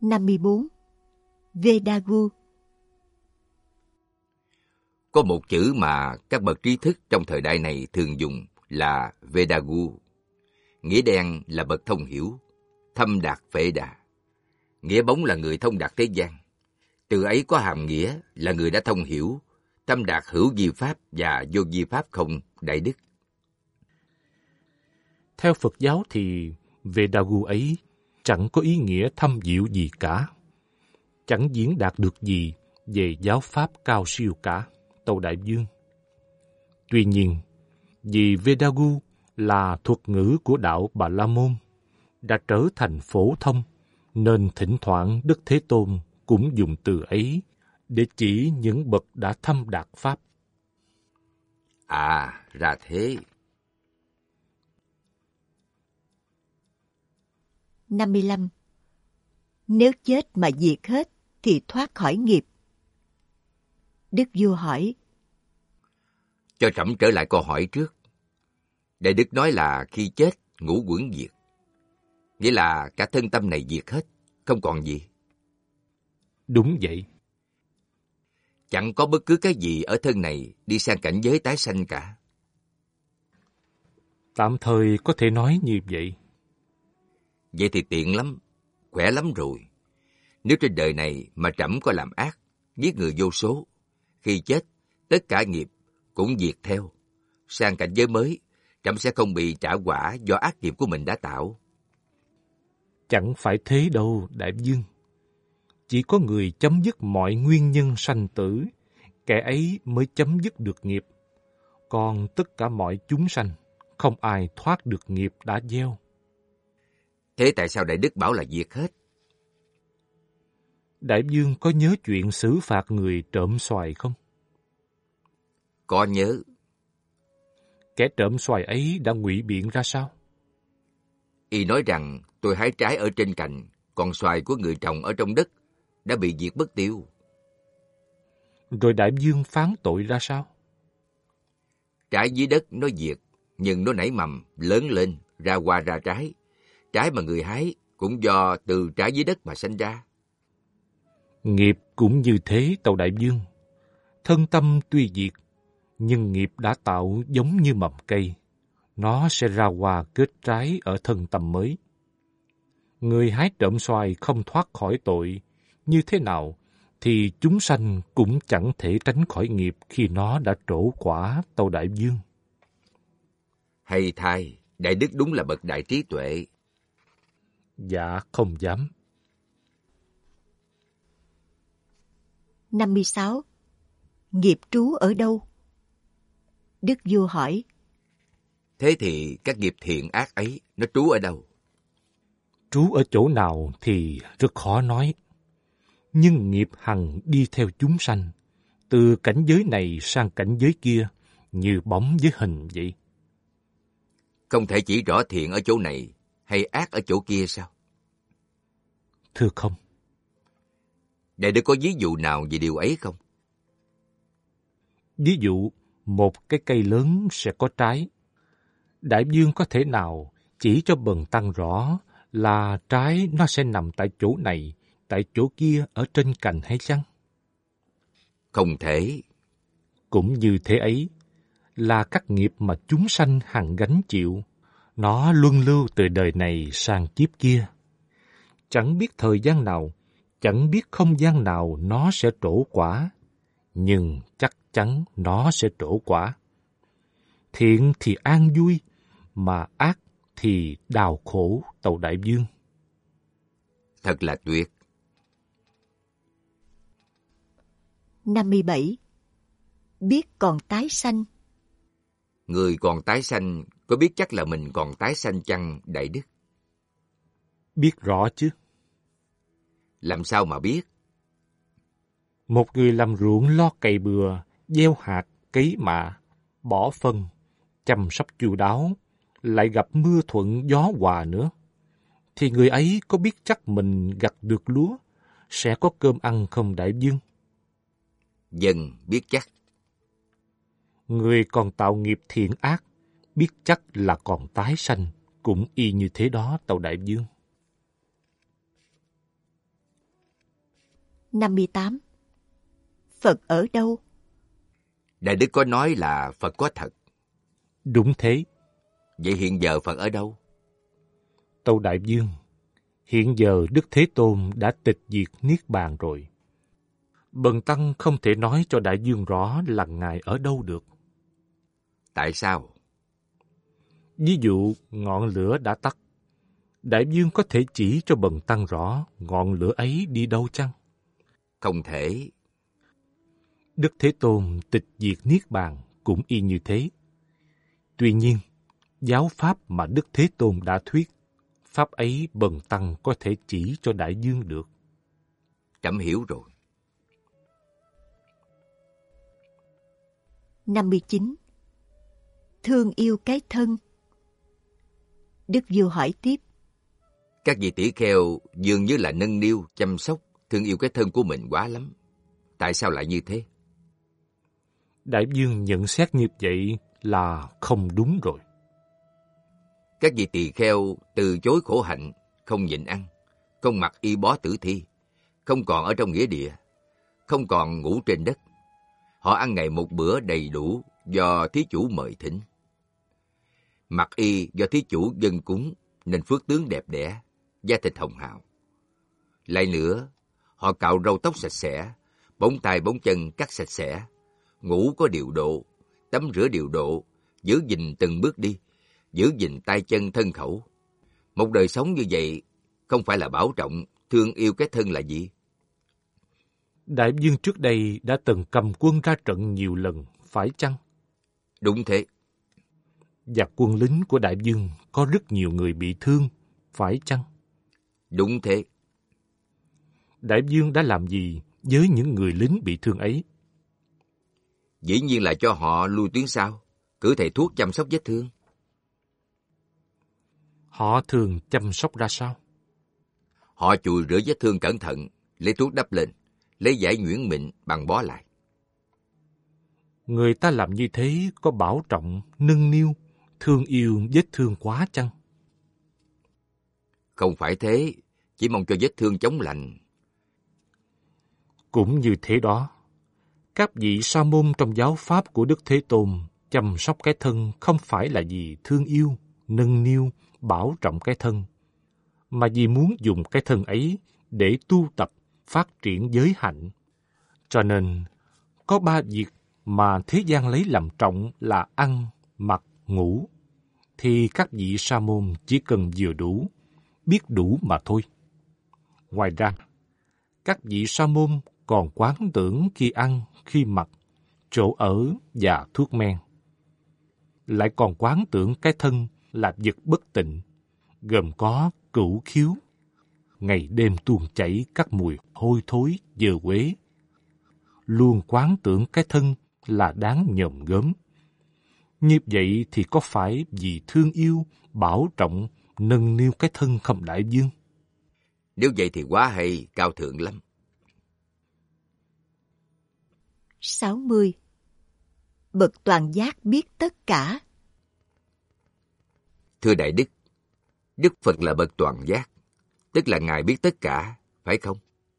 54. Vedagu. Có một chữ mà các bậc trí thức trong thời đại này thường dùng là Vedagu. Nghĩa đen là bậc thông hiểu, thâm đạt phệ đà. Nghĩa bóng là người thông đạt thế gian. Từ ấy có hàm nghĩa là người đã thông hiểu, thâm đạt hữu vi pháp và vô vi pháp không đại đức. Theo Phật giáo thì Vedagu ấy chẳng có ý nghĩa thâm diệu gì cả, chẳng diễn đạt được gì về giáo pháp cao siêu cả, Tâu Đại Dương. Tuy nhiên, vì Vedagu là thuật ngữ của đạo Bà La Môn, đã trở thành phổ thông, nên thỉnh thoảng Đức Thế Tôn cũng dùng từ ấy để chỉ những bậc đã thâm đạt pháp. À, ra thế. 55. Nếu chết mà diệt hết thì thoát khỏi nghiệp. Đức vua hỏi. Cho trẫm trở lại câu hỏi trước. Đại Đức nói là khi chết, ngũ uẩn diệt. Nghĩa là cả thân tâm này diệt hết, không còn gì. Đúng vậy. Chẳng có bất cứ cái gì ở thân này đi sang cảnh giới tái sanh cả. Tạm thời có thể nói như vậy. Vậy thì tiện lắm, khỏe lắm rồi. Nếu trên đời này mà trẫm có làm ác, giết người vô số, khi chết, tất cả nghiệp cũng diệt theo. Sang cảnh giới mới, trẫm sẽ không bị trả quả do ác nghiệp của mình đã tạo. Chẳng phải thế đâu, Đại Dương. Chỉ có người chấm dứt mọi nguyên nhân sanh tử, kẻ ấy mới chấm dứt được nghiệp. Còn tất cả mọi chúng sanh, không ai thoát được nghiệp đã gieo. Thế tại sao Đại Đức bảo là diệt hết? Đại Dương có nhớ chuyện xử phạt người trộm xoài không? Có nhớ. Kẻ trộm xoài ấy đã ngụy biện ra sao? Y nói rằng tôi hái trái ở trên cành, còn xoài của người trồng ở trong đất đã bị diệt mất tiêu. Rồi Đại Dương phán tội ra sao? Trái dưới đất nó diệt, nhưng nó nảy mầm, lớn lên, ra hoa ra trái. Trái mà người hái cũng do từ trái dưới đất mà sanh ra. Nghiệp cũng như thế, Tâu Đại Dương. Thân tâm tuy diệt, nhưng nghiệp đã tạo giống như mầm cây. Nó sẽ ra hoa kết trái ở thân tâm mới. Người hái trộm xoài không thoát khỏi tội, như thế nào thì chúng sanh cũng chẳng thể tránh khỏi nghiệp khi nó đã trổ quả, Tâu Đại Dương. Hay thay, Đại Đức đúng là bậc đại trí tuệ. Dạ, không dám. 56. Nghiệp trú ở đâu? Đức vua hỏi. Thế thì các nghiệp thiện ác ấy, nó trú ở đâu? Trú ở chỗ nào thì rất khó nói. Nhưng nghiệp hằng đi theo chúng sanh, từ cảnh giới này sang cảnh giới kia, như bóng với hình vậy. Không thể chỉ rõ thiện ở chỗ này hay ác ở chỗ kia sao? Thưa không. Đại Đức có ví dụ nào về điều ấy không? Ví dụ, một cái cây lớn sẽ có trái. Đại Dương có thể nào chỉ cho bần tăng rõ là trái nó sẽ nằm tại chỗ này, tại chỗ kia ở trên cành hay chăng? Không thể. Cũng như thế ấy, là các nghiệp mà chúng sanh hằng gánh chịu, nó luân lưu từ đời này sang kiếp kia. Chẳng biết thời gian nào, chẳng biết không gian nào nó sẽ trổ quả, nhưng chắc chắn nó sẽ trổ quả. Thiện thì an vui, mà ác thì đau khổ, Tâu Đại Dương. Thật là tuyệt. 57. Biết còn tái sanh. Người còn tái sanh có biết chắc là mình còn tái sanh chăng, Đại Đức? Biết rõ chứ. Làm sao mà biết? Một người làm ruộng lo cày bừa, gieo hạt, cấy mạ, bỏ phân, chăm sóc chu đáo, lại gặp mưa thuận gió hòa nữa, thì người ấy có biết chắc mình gặt được lúa, sẽ có cơm ăn không, Đại Dương? Dân biết chắc. Người còn tạo nghiệp thiện ác, biết chắc là còn tái sanh, cũng y như thế đó, Tâu Đại Dương. 58. Phật ở đâu? Đại Đức có nói là Phật có thật. Đúng thế. Vậy hiện giờ Phật ở đâu? Tâu Đại Dương, hiện giờ Đức Thế Tôn đã tịch diệt Niết Bàn rồi. Bần Tăng không thể nói cho Đại Dương rõ là Ngài ở đâu được. Tại sao? Ví dụ, ngọn lửa đã tắt. Đại Dương có thể chỉ cho Bần Tăng rõ ngọn lửa ấy đi đâu chăng? Không thể. Đức Thế Tôn tịch diệt Niết Bàn cũng y như thế. Tuy nhiên, giáo pháp mà Đức Thế Tôn đã thuyết, pháp ấy Bần Tăng có thể chỉ cho Đại Dương được. Trẫm hiểu rồi. 59. Thương yêu cái thân. Đức Vua hỏi tiếp. Các vị tỷ kheo dường như là nâng niu, chăm sóc, thương yêu cái thân của mình quá lắm. Tại sao lại như thế? Đại Dương nhận xét như vậy là không đúng rồi. Các vị tỳ kheo từ chối khổ hạnh, không nhịn ăn, không mặc y bó tử thi, không còn ở trong nghĩa địa, không còn ngủ trên đất. Họ ăn ngày một bữa đầy đủ do thí chủ mời thỉnh. Mặc y do thí chủ dâng cúng nên phước tướng đẹp đẽ, da thịt hồng hào. Lại nữa, họ cạo râu tóc sạch sẽ, bóng tay bóng chân cắt sạch sẽ, ngủ có điều độ, tắm rửa điều độ, giữ gìn từng bước đi, giữ gìn tay chân thân khẩu. Một đời sống như vậy không phải là bảo trọng, thương yêu cái thân là gì? Đại Dương trước đây đã từng cầm quân ra trận nhiều lần, phải chăng? Đúng thế. Và quân lính của Đại Dương có rất nhiều người bị thương, phải chăng? Đúng thế. Đại Dương đã làm gì với những người lính bị thương ấy? Dĩ nhiên là cho họ lui tuyến sau, cử thầy thuốc chăm sóc vết thương. Họ thường chăm sóc ra sao? Họ chùi rửa vết thương cẩn thận, lấy thuốc đắp lên, lấy vải nhuyễn mịn băng bó lại. Người ta làm như thế có bảo trọng, nâng niu, thương yêu vết thương quá chăng? Không phải thế, chỉ mong cho vết thương chóng lành. Cũng như thế đó, các vị sa môn trong giáo pháp của Đức Thế Tôn chăm sóc cái thân không phải là vì thương yêu, nâng niu, bảo trọng cái thân, mà vì muốn dùng cái thân ấy để tu tập, phát triển giới hạnh. Cho nên, có 3 việc mà thế gian lấy làm trọng là ăn, mặc, ngủ, thì các vị sa môn chỉ cần vừa đủ, biết đủ mà thôi. Ngoài ra, các vị sa môn còn quán tưởng khi ăn, khi mặc, chỗ ở và thuốc men. Lại còn quán tưởng cái thân là vật bất tịnh, gồm có cửu khiếu, ngày đêm tuôn chảy các mùi hôi thối, dơ quế. Luôn quán tưởng cái thân là đáng nhòm gớm. Như vậy thì có phải vì thương yêu, bảo trọng, nâng niu cái thân không Đại Dương? Nếu vậy thì quá hay, cao thượng lắm. 60. Bậc toàn giác biết tất cả. Thưa Đại Đức, Đức Phật là bậc toàn giác, tức là Ngài biết tất cả, phải không?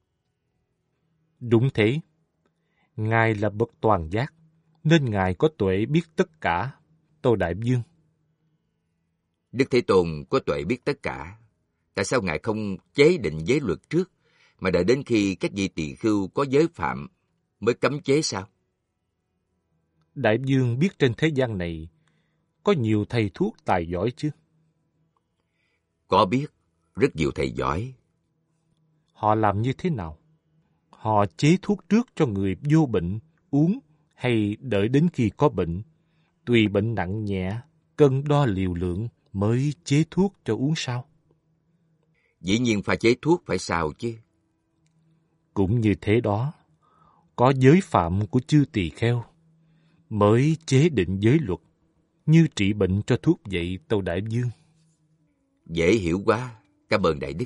Đúng thế. Ngài là bậc toàn giác, nên Ngài có tuệ biết tất cả, Tô Đại Dương. Đức Thế Tôn có tuệ biết tất cả. Tại sao Ngài không chế định giới luật trước, mà đợi đến khi các vị tỳ khưu có giới phạm mới cấm chế sao? Đại Dương biết trên thế gian này có nhiều thầy thuốc tài giỏi chứ? Có biết, rất nhiều thầy giỏi. Họ làm như thế nào? Họ chế thuốc trước cho người vô bệnh uống hay đợi đến khi có bệnh, tùy bệnh nặng nhẹ, cân đo liều lượng mới chế thuốc cho uống sao? Dĩ nhiên pha chế thuốc phải sao chứ? Cũng như thế đó, có giới phạm của chư tỳ kheo mới chế định giới luật, như trị bệnh cho thuốc vậy, Tâu Đại Dương. Dễ hiểu quá, cảm ơn Đại Đức.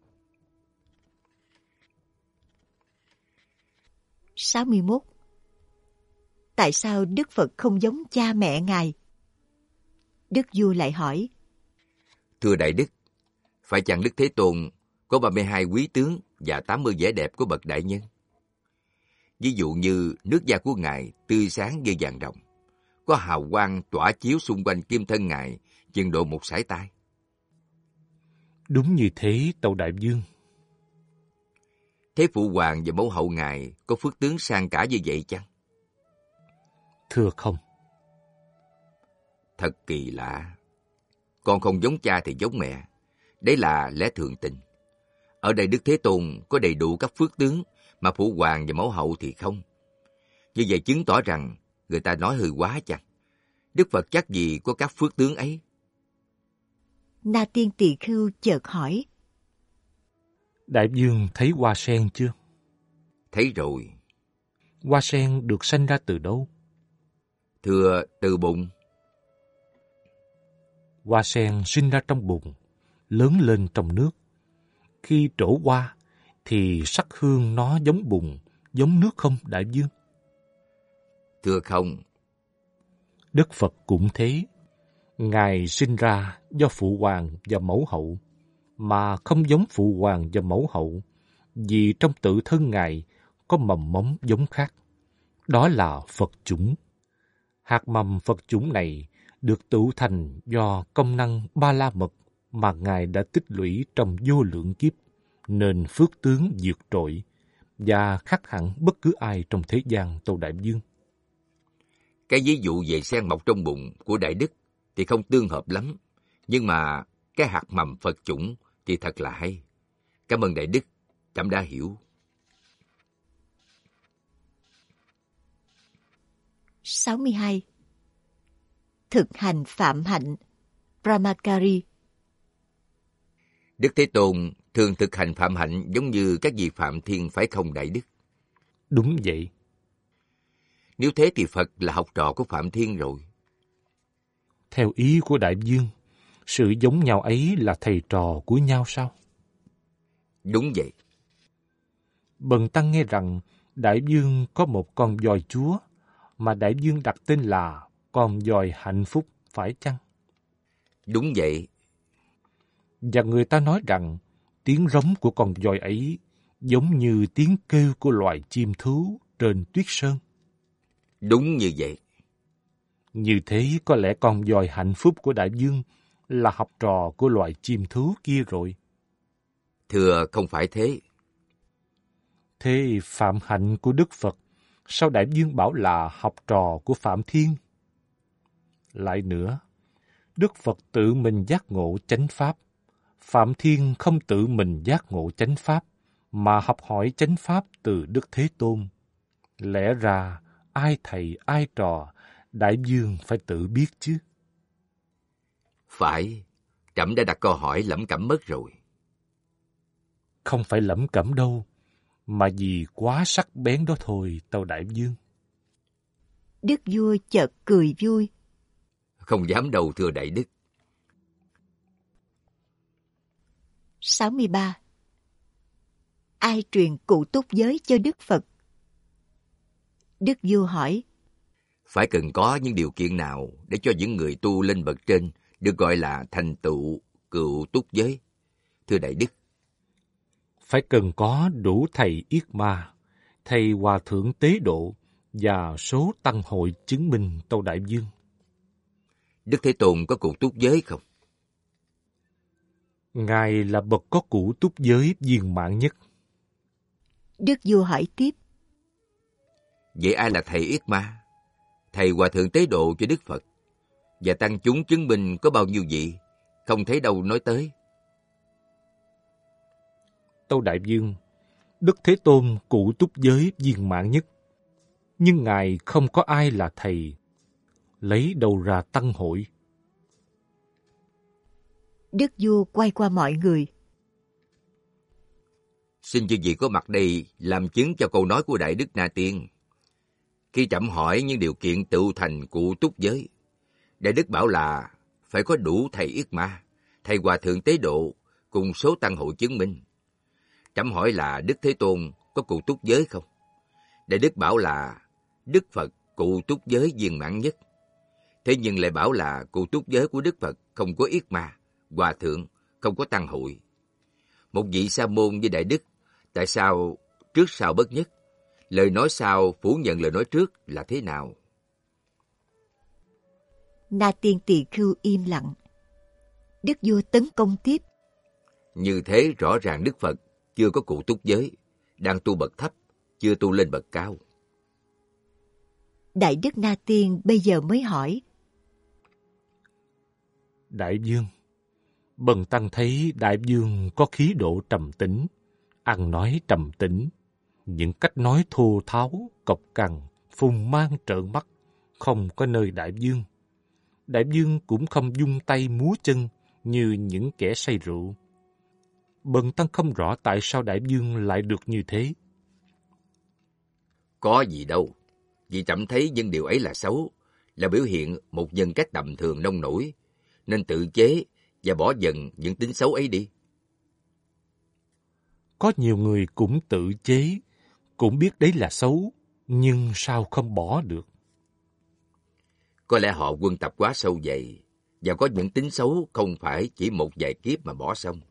61. Tại sao Đức Phật không giống cha mẹ Ngài? Đức Vua lại hỏi. Thưa Đại Đức, phải chăng Đức Thế Tôn có 32 quý tướng và 80 vẻ đẹp của bậc đại nhân? Ví dụ như nước da của Ngài tươi sáng như vàng ròng, có hào quang tỏa chiếu xung quanh kim thân Ngài chừng độ một sải tay. Đúng như thế, tâu đại vương. Thế Phụ Hoàng và Mẫu Hậu Ngài có phước tướng sang cả như vậy chăng? Thưa không. Thật kỳ lạ. Con không giống cha thì giống mẹ. Đấy là lẽ thường tình. Ở đây Đức Thế Tôn có đầy đủ các phước tướng mà Phụ Hoàng và Mẫu Hậu thì không. Như vậy chứng tỏ rằng người ta nói hơi quá chăng? Đức Phật chắc gì có các phước tướng ấy. Na Tiên Tỳ Khưu chợt hỏi. Đại vương thấy hoa sen chưa? Thấy rồi. Hoa sen được sanh ra từ đâu? Thưa, từ bụng. Hoa sen sinh ra trong bùn, lớn lên trong nước. Khi trổ hoa, thì sắc hương nó giống bùn, giống nước không, đại vương? Thưa không. Đức Phật cũng thế. Ngài sinh ra do Phụ Hoàng và Mẫu Hậu, mà không giống Phụ Hoàng và Mẫu Hậu, vì trong tự thân Ngài có mầm mống giống khác. Đó là Phật chủng. Hạt mầm Phật chủng này được tụ thành do công năng ba la mật mà Ngài đã tích lũy trong vô lượng kiếp, nên phước tướng vượt trội và khác hẳn bất cứ ai trong thế gian, tâu đại vương. Cái ví dụ về sen mọc trong bụng của Đại Đức thì không tương hợp lắm, nhưng mà cái hạt mầm Phật chủng thì thật là hay. Cảm ơn Đại Đức, trẫm đã hiểu. 62. Thực hành phạm hạnh Brahmacari. Đức Thế Tôn thường thực hành phạm hạnh giống như các vị Phạm Thiên phải không Đại Đức? Đúng vậy. Nếu thế thì Phật là học trò của Phạm Thiên rồi. Theo ý của đại vương, sự giống nhau ấy là thầy trò của nhau sao? Đúng vậy. Bần tăng nghe rằng đại vương có một con voi chúa mà đại vương đặt tên là con voi hạnh phúc, phải chăng? Đúng vậy. Và người ta nói rằng tiếng rống của con voi ấy giống như tiếng kêu của loài chim thú trên tuyết sơn. Đúng như vậy. Như thế có lẽ con voi hạnh phúc của đại vương là học trò của loài chim thú kia rồi. Thưa, không phải thế. Thế phạm hạnh của Đức Phật, sao đại vương bảo là học trò của Phạm Thiên? Lại nữa, Đức Phật tự mình giác ngộ chánh pháp. Phạm Thiên không tự mình giác ngộ chánh pháp, mà học hỏi chánh pháp từ Đức Thế Tôn. Lẽ ra, ai thầy ai trò, đại vương phải tự biết chứ. Phải, trẫm đã đặt câu hỏi lẩm cẩm mất rồi. Không phải lẩm cẩm đâu, mà vì quá sắc bén đó thôi, tâu đại vương. Đức vua chợt cười vui. Không dám đâu, thưa Đại Đức. 63. Ai truyền cụ túc giới cho Đức Phật? Đức vua hỏi. Phải cần có những điều kiện nào để cho những người tu lên bậc trên được gọi là thành tựu cựu túc giới? Thưa Đại Đức. Phải cần có đủ thầy Yết Ma, thầy Hòa Thượng Tế Độ và số tăng hội chứng minh, tâu đại vương. Đức Thế Tôn có cụ túc giới không? Ngài là bậc có cụ túc giới viên mãn nhất. Đức vua hỏi tiếp. Vậy ai là thầy Yết Ma? Thầy Hòa Thượng Tế Độ cho Đức Phật. Và tăng chúng chứng minh có bao nhiêu vị? Không thấy đâu nói tới. Tâu đại vương, Đức Thế Tôn cụ túc giới viên mãn nhất. Nhưng Ngài không có ai là thầy. Lấy đâu ra tăng hội? Đức vua quay qua mọi người. Xin chư vị có mặt đây làm chứng cho câu nói của Đại Đức Na Tiên. Khi trẫm hỏi những điều kiện tự thành cụ túc giới, Đại Đức bảo là phải có đủ thầy Yết Ma, thầy Hòa Thượng Tế Độ cùng số tăng hội chứng minh. Trẫm hỏi là Đức Thế Tôn có cụ túc giới không? Đại Đức bảo là Đức Phật cụ túc giới viên mãn nhất. Thế nhưng lại bảo là cụ túc giới của Đức Phật không có Yết Ma, Hòa Thượng, không có tăng hội. Một vị sa môn như Đại Đức, tại sao trước sau bất nhất? Lời nói sau phủ nhận lời nói trước là thế nào? Na Tiên Tỳ Khưu im lặng. Đức vua tấn công tiếp. Như thế rõ ràng Đức Phật chưa có cụ túc giới, đang tu bậc thấp, chưa tu lên bậc cao. Đại Đức Na Tiên bây giờ mới hỏi. Đại vương, bần tăng thấy đại vương có khí độ trầm tĩnh, ăn nói trầm tĩnh, những cách nói thô tháo, cộc cằn, phùng mang trợn mắt, không có nơi đại vương. Đại vương cũng không dung tay múa chân như những kẻ say rượu. Bần tăng không rõ tại sao đại vương lại được như thế. Có gì đâu, vì trẫm thấy những điều ấy là xấu, là biểu hiện một nhân cách tầm thường nông nổi, nên tự chế và bỏ dần những tính xấu ấy đi. Có nhiều người cũng tự chế, cũng biết đấy là xấu, nhưng sao không bỏ được? Có lẽ họ quân tập quá sâu dày, và có những tính xấu không phải chỉ một vài kiếp mà bỏ xong.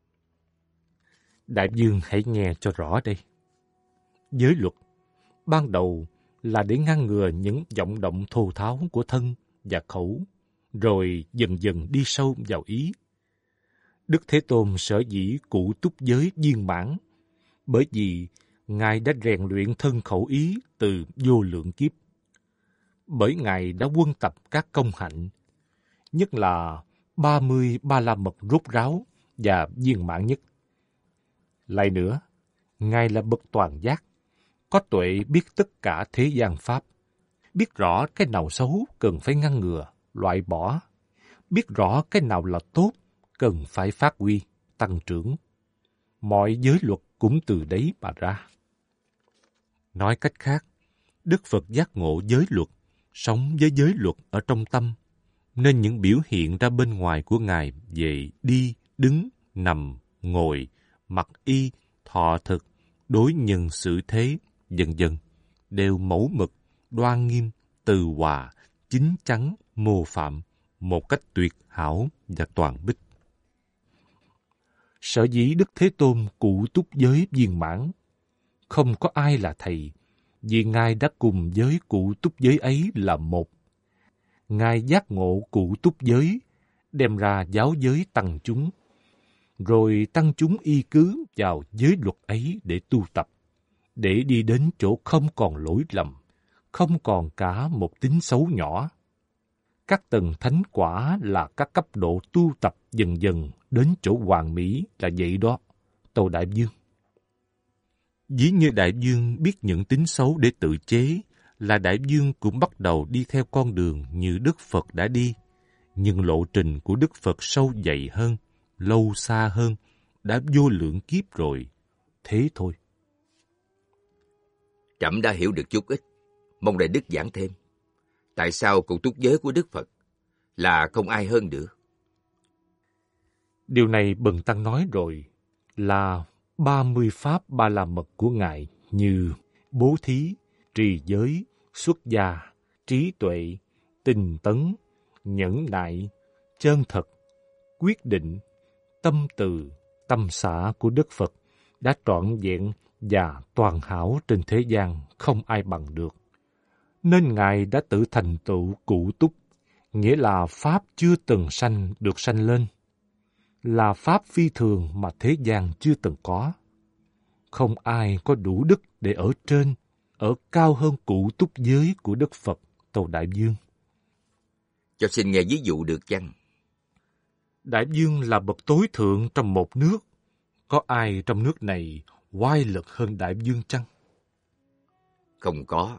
Đại vương hãy nghe cho rõ đây. Giới luật, ban đầu là để ngăn ngừa những vọng động thô tháo của thân và khẩu, rồi dần dần đi sâu vào ý. Đức Thế Tôn sở dĩ cụ túc giới viên mãn, bởi vì Ngài đã rèn luyện thân khẩu ý từ vô lượng kiếp. Bởi Ngài đã quân tập các công hạnh, nhất là 30 Ba La Mật rốt ráo và viên mãn nhất. Lại nữa, Ngài là bậc toàn giác, có tuệ biết tất cả thế gian pháp, biết rõ cái nào xấu cần phải ngăn ngừa, loại bỏ, biết rõ cái nào là tốt cần phải phát huy, tăng trưởng. Mọi giới luật cũng từ đấy mà ra. Nói cách khác, Đức Phật giác ngộ giới luật, sống với giới luật ở trong tâm, nên những biểu hiện ra bên ngoài của Ngài về đi, đứng, nằm, ngồi, mặc y, thọ thực, đối nhân xử thế, vân vân, đều mẫu mực, đoan nghiêm, từ hòa, chính chắn, mô phạm, một cách tuyệt hảo và toàn bích. Sở dĩ Đức Thế Tôn cụ túc giới viên mãn, không có ai là thầy, vì Ngài đã cùng với cụ túc giới ấy là một. Ngài giác ngộ cụ túc giới, đem ra giáo giới tăng chúng, rồi tăng chúng y cứ vào giới luật ấy để tu tập, để đi đến chỗ không còn lỗi lầm, không còn cả một tính xấu nhỏ. Các tầng thánh quả là các cấp độ tu tập dần dần đến chỗ hoàn mỹ là vậy đó, tâu đại vương. Ví như đại vương biết những tính xấu để tự chế, là đại vương cũng bắt đầu đi theo con đường như Đức Phật đã đi, nhưng lộ trình của Đức Phật sâu dày hơn, lâu xa hơn, đã vô lượng kiếp rồi. Thế thôi. Trẫm đã hiểu được chút ít, mong đại đức giảng thêm. Tại sao cụ túc giới của Đức Phật là không ai hơn được? Điều này bần tăng nói rồi, là 30 pháp Ba La Mật của Ngài như bố thí, trì giới, xuất gia, trí tuệ, tinh tấn, nhẫn nại, chân thật, quyết định, tâm từ, tâm xả của Đức Phật đã trọn vẹn và toàn hảo trên thế gian không ai bằng được. Nên Ngài đã tự thành tựu cụ túc, nghĩa là pháp chưa từng sanh được sanh lên, là pháp phi thường mà thế gian chưa từng có. Không ai có đủ đức để ở trên, ở cao hơn cụ túc giới của Đức Phật, tâu đại vương. Cho xin nghe ví dụ được chăng? Đại vương là bậc tối thượng trong một nước. Có ai trong nước này oai lực hơn đại vương chăng? Không có.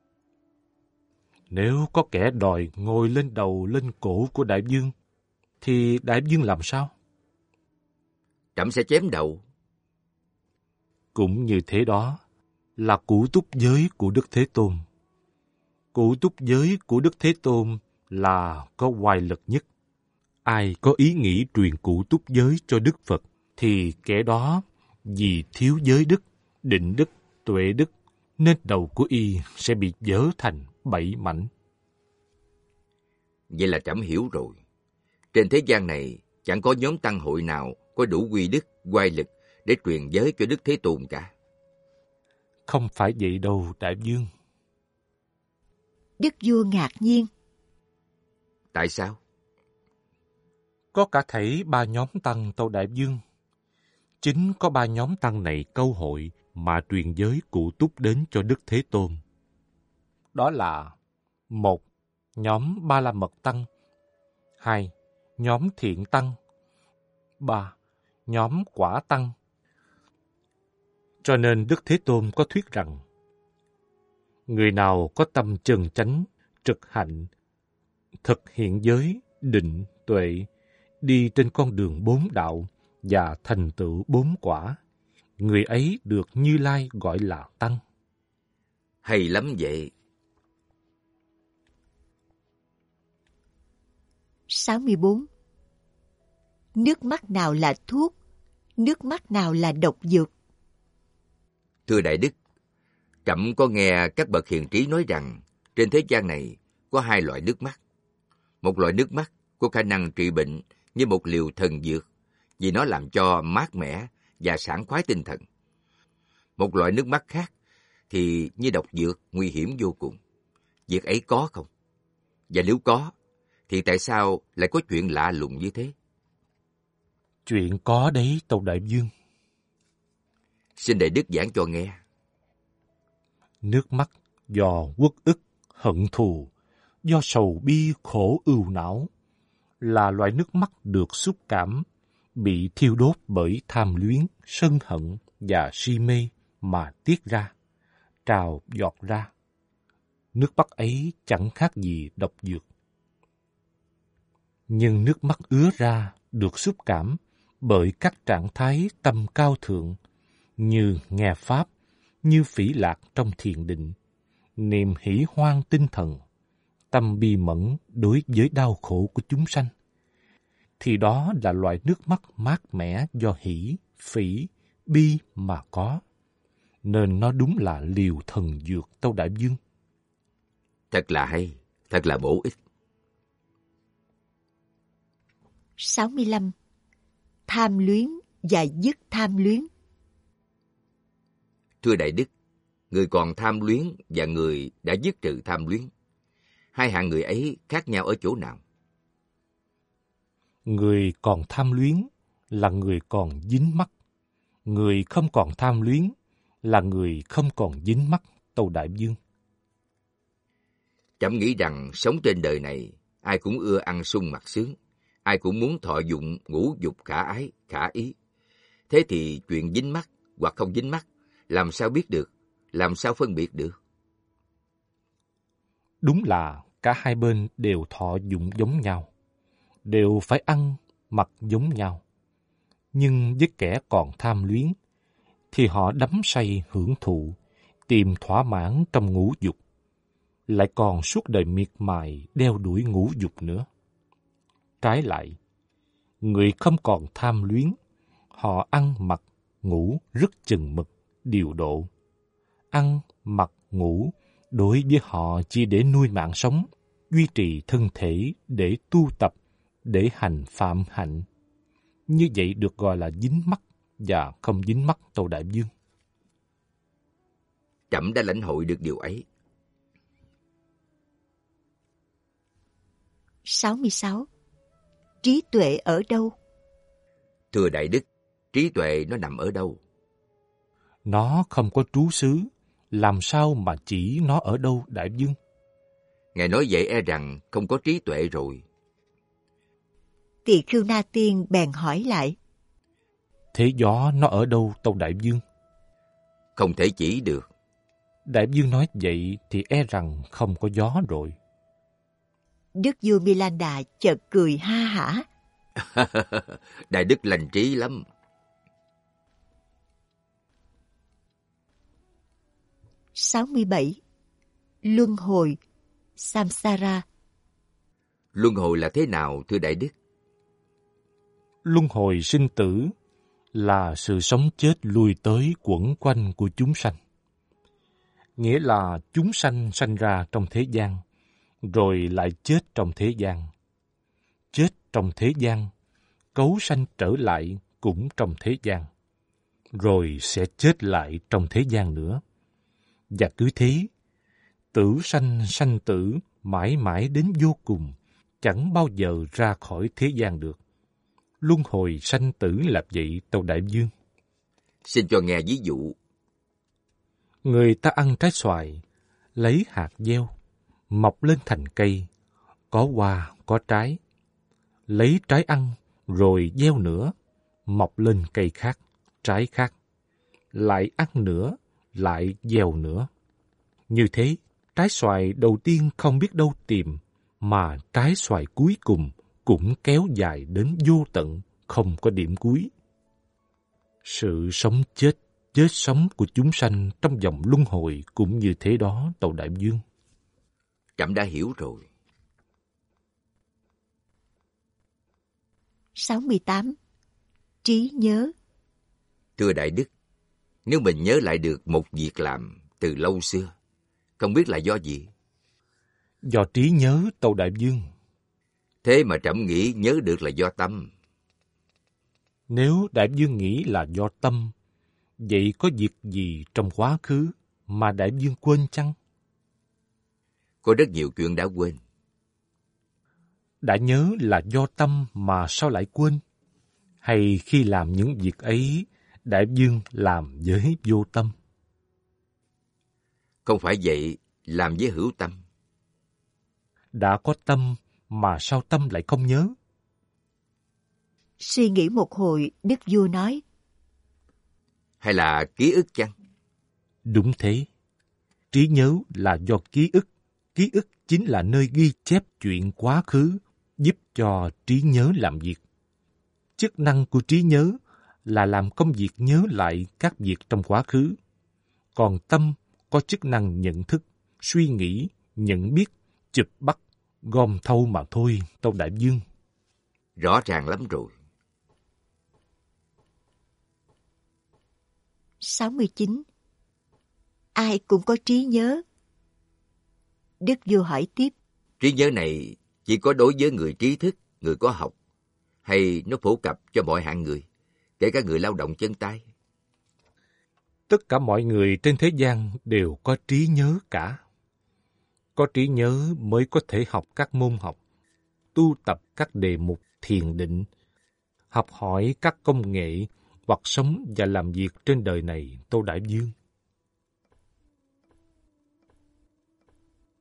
Nếu có kẻ đòi ngồi lên đầu lên cổ của đại vương, thì đại vương làm sao? Trẫm sẽ chém đầu. Cũng như thế đó, là cụ túc giới của Đức Thế Tôn. Cụ túc giới của Đức Thế Tôn là có oai lực nhất. Ai có ý nghĩ truyền cụ túc giới cho Đức Phật, thì kẻ đó vì thiếu giới đức, định đức, tuệ đức, nên đầu của y sẽ bị vỡ thành 7 mảnh. Vậy là trẫm hiểu rồi. Trên thế gian này chẳng có nhóm tăng hội nào có đủ quy đức, oai lực để truyền giới cho Đức Thế Tôn cả. Không phải vậy đâu, đại vương. Đức vua ngạc nhiên. Tại sao? Có cả thảy 3 nhóm tăng, tâu đại vương. Chính có 3 nhóm tăng này câu hội mà truyền giới cụ túc đến cho Đức Thế Tôn. Đó là: 1. Nhóm Ba La Mật Tăng. 2. Nhóm Thiện Tăng. 3. Nhóm Quả Tăng. Cho nên Đức Thế Tôn có thuyết rằng, người nào có tâm chân chánh, trực hạnh, thực hiện giới, định, tuệ, đi trên con đường 4 đạo và thành tựu 4 quả, người ấy được Như Lai gọi là Tăng. Hay lắm vậy. 64. Nước mắt nào là thuốc? Nước mắt nào là độc dược? Thưa Đại Đức, trẫm có nghe các bậc hiền trí nói rằng trên thế gian này có 2 loại nước mắt. Một loại nước mắt có khả năng trị bệnh như một liều thần dược, vì nó làm cho mát mẻ và sảng khoái tinh thần. Một loại nước mắt khác thì như độc dược, nguy hiểm vô cùng. Việc ấy có không? Và nếu có, thì tại sao lại có chuyện lạ lùng như thế? Chuyện có đấy, tâu đại vương. Xin Đại Đức giảng cho nghe. Nước mắt do uất ức, hận thù, do sầu bi khổ ưu não, là loại nước mắt được xúc cảm, bị thiêu đốt bởi tham luyến, sân hận và si mê mà tiết ra, trào giọt ra. Nước mắt ấy chẳng khác gì độc dược. Nhưng nước mắt ứa ra được xúc cảm bởi các trạng thái tâm cao thượng, như nghe Pháp, như phỉ lạc trong thiền định, niềm hỷ hoan tinh thần, tâm bi mẫn đối với đau khổ của chúng sanh, thì đó là loại nước mắt mát mẻ do hỷ, phỉ, bi mà có. Nên nó đúng là liều thần dược, tâu đại vương. Thật là hay, thật là bổ ích. 65. Tham luyến và dứt tham luyến. Thưa Đại Đức, người còn tham luyến và người đã dứt trừ tham luyến, 2 hạng người ấy khác nhau ở chỗ nào? Người còn tham luyến là người còn dính mắc. Người không còn tham luyến là người không còn dính mắc, tâu đại vương. Trẫm nghĩ rằng sống trên đời này, ai cũng ưa ăn sung mặc sướng, ai cũng muốn thọ dụng ngũ dục khả ái, khả ý. Thế thì chuyện dính mắc hoặc không dính mắc, làm sao biết được, làm sao phân biệt được? Đúng là cả hai bên đều thọ dụng giống nhau, đều phải ăn, mặc giống nhau. Nhưng với kẻ còn tham luyến, thì họ đắm say hưởng thụ, tìm thỏa mãn trong ngũ dục, lại còn suốt đời miệt mài đeo đuổi ngũ dục nữa. Trái lại, người không còn tham luyến, họ ăn mặc ngủ rất chừng mực, điều độ. Ăn mặc ngủ đối với họ chỉ để nuôi mạng sống, duy trì thân thể, để tu tập, để hành phạm hạnh. Như vậy được gọi là dính mắc và không dính mắc, tâu đại vương. Trẫm đã lãnh hội được điều ấy. 66. Trí tuệ ở đâu? Thưa Đại Đức, trí tuệ nó nằm ở đâu? Nó không có trú xứ, làm sao mà chỉ nó ở đâu, đại vương? Ngài nói vậy e rằng không có trí tuệ rồi. Tỳ Khưu Na Tiên bèn hỏi lại. Thế gió nó ở đâu, tâu đại vương? Không thể chỉ được. Đại vương nói vậy thì e rằng không có gió rồi. Đức vua Milanda chợt cười ha hả. Đại Đức lành trí lắm. 67. Luân hồi, Samsara. Luân hồi là thế nào, thưa Đại Đức? Luân hồi sinh tử là sự sống chết lui tới quẩn quanh của chúng sanh. Nghĩa là chúng sanh sanh ra trong thế gian, rồi lại chết trong thế gian. Chết trong thế gian, cấu sanh trở lại cũng trong thế gian, rồi sẽ chết lại trong thế gian nữa. Và cứ thế, tử sanh sanh tử mãi mãi đến vô cùng, chẳng bao giờ ra khỏi thế gian được. Luân hồi sanh tử là vậy, Tâu Đại Dương. Xin cho nghe ví dụ. Người ta ăn trái xoài, lấy hạt gieo, mọc lên thành cây, có hoa, có trái. Lấy trái ăn, rồi gieo nữa, mọc lên cây khác, trái khác. Lại ăn nữa, lại gieo nữa. Như thế, trái xoài đầu tiên không biết đâu tìm, mà trái xoài cuối cùng cũng kéo dài đến vô tận, không có điểm cuối. Sự sống chết, chết sống của chúng sanh trong vòng luân hồi cũng như thế đó, Tâu Đại Dương. Trẫm đã hiểu rồi. 68. Trí nhớ. Thưa Đại Đức, nếu mình nhớ lại được một việc làm từ lâu xưa, không biết là do gì? Do trí nhớ, Tâu Đại Dương. Thế mà trẫm nghĩ nhớ được là do tâm. Nếu Đại Dương nghĩ là do tâm, vậy có việc gì trong quá khứ mà Đại Dương quên chăng? Có rất nhiều chuyện đã quên. Đã nhớ là do tâm mà sao lại quên? Hay khi làm những việc ấy, Đại Dương làm với vô tâm? Không phải vậy, làm với hữu tâm. Đã có tâm mà sao tâm lại không nhớ? Suy nghĩ một hồi, Đức Vua nói. Hay là ký ức chăng? Đúng thế. Trí nhớ là do ký ức. Ký ức chính là nơi ghi chép chuyện quá khứ, giúp cho trí nhớ làm việc. Chức năng của trí nhớ là làm công việc nhớ lại các việc trong quá khứ. Còn tâm có chức năng nhận thức, suy nghĩ, nhận biết, chụp bắt, gom thâu mà thôi, Tâu Đại Dương. Rõ ràng lắm rồi. 69. Ai cũng có trí nhớ. Đức Vua hỏi tiếp. Trí nhớ này chỉ có đối với người trí thức, người có học, hay nó phổ cập cho mọi hạng người, kể cả người lao động chân tay? Tất cả mọi người trên thế gian đều có trí nhớ cả. Có trí nhớ mới có thể học các môn học, tu tập các đề mục thiền định, học hỏi các công nghệ hoặc sống và làm việc trên đời này, Tâu Đại Dương.